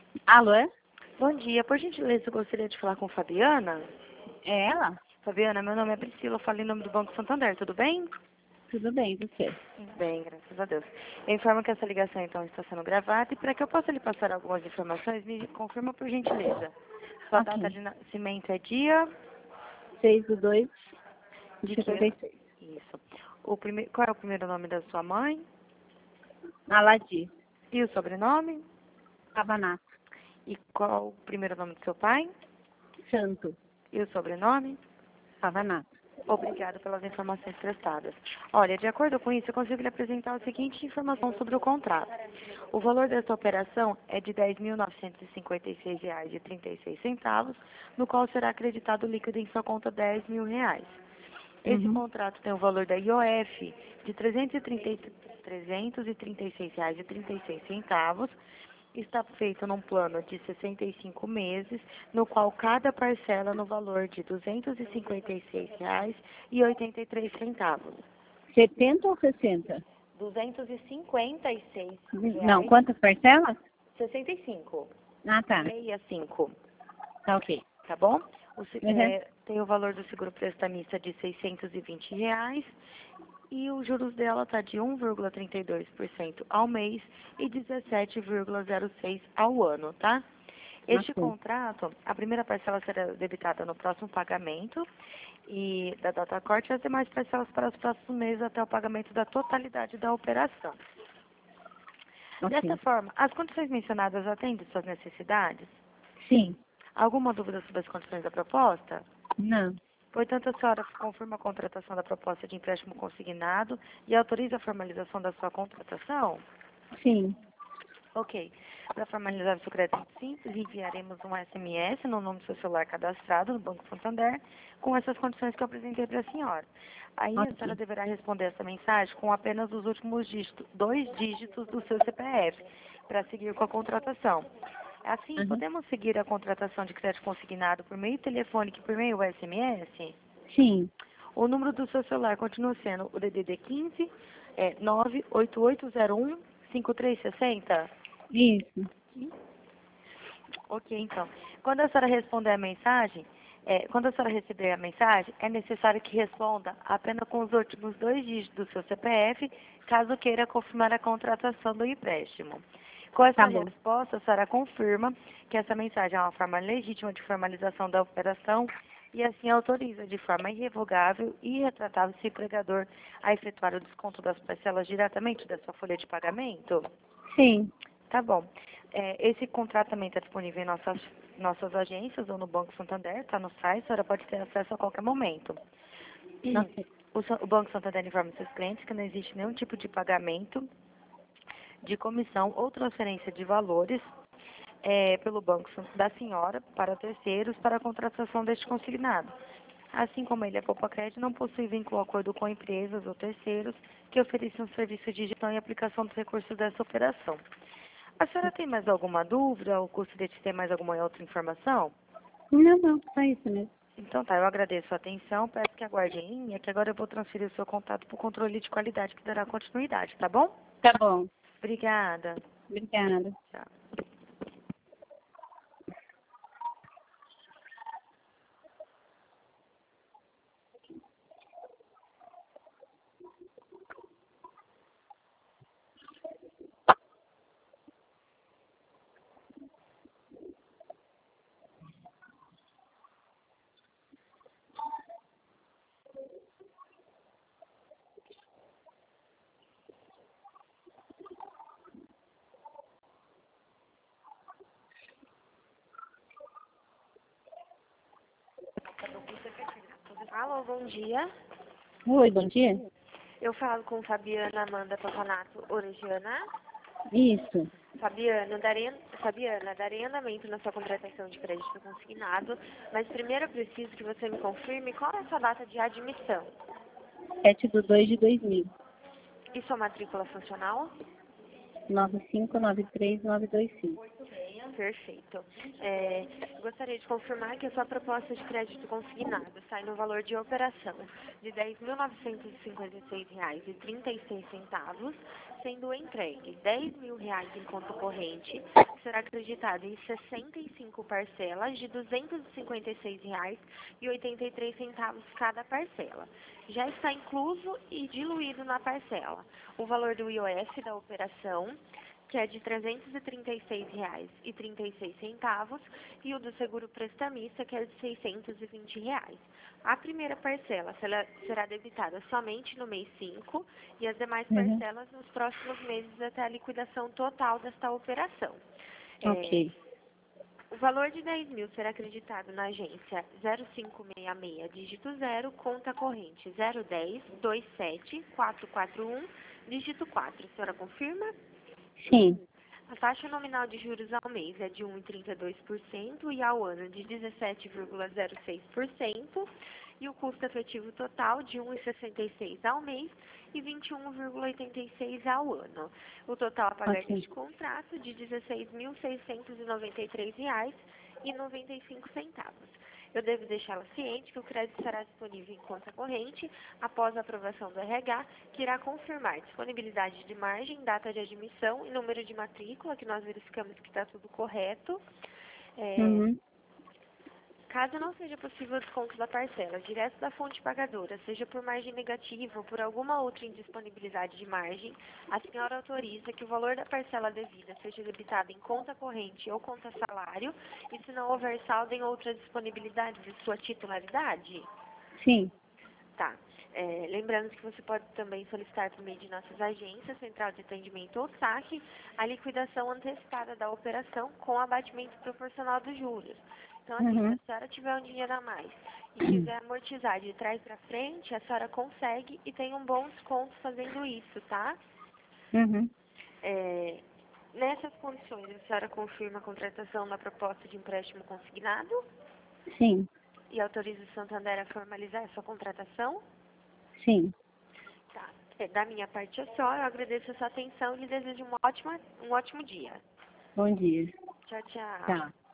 Alô, é? Bom dia, por gentileza, eu gostaria de falar com Fabiana. É ela? Fabiana, meu nome é Priscila, eu falo em nome do Banco Santander, tudo bem? Tudo bem, você? Bem, graças a Deus. Eu informo que essa ligação então está sendo gravada e para que eu possa lhe passar algumas informações, me confirma por gentileza. Sua data Ok. de nascimento é dia 6/2 de de que ano? 56. Isso. Qual é o primeiro nome da sua mãe? Aladi. E o sobrenome? Savanato. E qual o primeiro nome do seu pai? Santo. E o sobrenome? Savanato. Obrigada pelas informações prestadas. Olha, de acordo com isso, eu consigo lhe apresentar a seguinte informação sobre o contrato. O valor desta operação é de R$ 10.956,36, no qual será acreditado líquido em sua conta R$ 10.000. Esse Uhum. contrato tem o valor da IOF de R$ 336,36. Está feito num plano de 65 meses, no qual cada parcela no valor de R$ 256,83. 70 ou 60? R$ 256 Não, reais, quantas parcelas? 65, Ah, tá. 65, Tá ok. tá bom? Uhum. Tem o valor do seguro prestamista de R$ 620 reais e os juros dela tá de 1,32% ao mês e 17,06% ao ano, tá? Este Ok. contrato, a primeira parcela será debitada no próximo pagamento e da data corte e as demais parcelas para os próximos meses até o pagamento da totalidade da operação. Dessa Ok. forma, as condições mencionadas atendem suas necessidades? Sim. Alguma dúvida sobre as condições da proposta? Não. Portanto, a senhora confirma a contratação da proposta de empréstimo consignado e autoriza a formalização da sua contratação? Sim. Ok. Para formalizar o seu crédito simples, enviaremos um SMS no nome do seu celular cadastrado no Banco Santander com essas condições que eu apresentei para a senhora. Aí a senhora Ok. deverá responder essa mensagem com apenas os últimos dois dígitos do seu CPF para seguir com a contratação. Assim, Uhum. podemos seguir a contratação de crédito consignado por meio telefônico e por meio SMS? Sim. O número do seu celular continua sendo o DDD 15 98801-5360? Isso. Ok, então. Quando a senhora responder a mensagem, quando a senhora receber a mensagem, é necessário que responda apenas com os últimos dois dígitos do seu CPF, caso queira confirmar a contratação do empréstimo. Com essa Tá bom. resposta, a senhora confirma que essa mensagem é uma forma legítima de formalização da operação e assim autoriza de forma irrevogável e irretratável se o empregador a efetuar o desconto das parcelas diretamente da sua folha de pagamento? Sim. Tá bom. Esse contrato também está disponível em nossas agências ou no Banco Santander, está no site, a senhora pode ter acesso a qualquer momento. Não- Isso. o Banco Santander informa seus clientes que não existe nenhum tipo de pagamento de comissão ou transferência de valores pelo banco da senhora para terceiros para a contratação deste consignado. Assim como ele é poupa crédito, não possui vínculo ou acordo com empresas ou terceiros que ofereçam serviço de gestão e aplicação dos recursos dessa operação. A senhora tem mais alguma dúvida ou gostaria de ter mais alguma outra informação? Não, não. Só isso mesmo. Então tá, eu agradeço a atenção, peço que aguarde em linha, que agora eu vou transferir o seu contato para o controle de qualidade que dará continuidade, tá bom? Tá bom. Obrigada. Obrigada. Tchau. Alô, bom dia. Oi, bom dia. Eu falo com Fabiana Amanda Papanato Orejana. Isso. Fabiana, darei andamento na sua contratação de crédito consignado, mas primeiro eu preciso que você me confirme qual é a sua data de admissão 7/2/2000. e sua matrícula funcional. 9593925. Perfeito. Gostaria de confirmar que a sua proposta de crédito consignado sai no valor de operação de R$ 10.956,36, sendo entregue R$ 10.000 em conta corrente, que será acreditado em 65 parcelas de R$ 256,83 cada parcela. Já está incluso e diluído na parcela o valor do IOF da operação, que é de R$ 336,36, e o do seguro prestamista, que é de R$ 620. A primeira parcela será debitada somente no mês 5 e as demais parcelas nos próximos meses até a liquidação total desta operação. Ok. O valor de 10 mil será acreditado na agência 0566, dígito 0, conta corrente 010-27-441, dígito 4. A senhora confirma? Sim. A taxa nominal de juros ao mês é de 1,32% e ao ano de 17,06%, e o custo efetivo total de 1,66 ao mês e 21,86 ao ano. O total a pagar Ok. deste contrato de R$ 16.693,95. Eu devo deixá-la ciente que o crédito será disponível em conta corrente após a aprovação do RH, que irá confirmar disponibilidade de margem, data de admissão e número de matrícula, que nós verificamos que está tudo correto. Caso não seja possível o desconto da parcela direto da fonte pagadora, seja por margem negativa ou por alguma outra indisponibilidade de margem, a senhora autoriza que o valor da parcela devida seja debitado em conta corrente ou conta salário, e se não houver saldo em outra disponibilidade de sua titularidade? Sim. Tá. Lembrando que você pode também solicitar por meio de nossas agências, Central de Atendimento ou SAC, a liquidação antecipada da operação com abatimento proporcional dos juros. Então, assim, se a senhora tiver um dinheiro a mais e quiser amortizar de trás para frente, a senhora consegue e tem um bom desconto fazendo isso, tá? Nessas condições, a senhora confirma a contratação da proposta de empréstimo consignado Sim. e autoriza o Santander a formalizar a sua contratação? Sim. Tá. Da minha parte é só, eu agradeço a sua atenção e lhe desejo um ótimo dia. Bom dia. Tchau, tchau. Tá.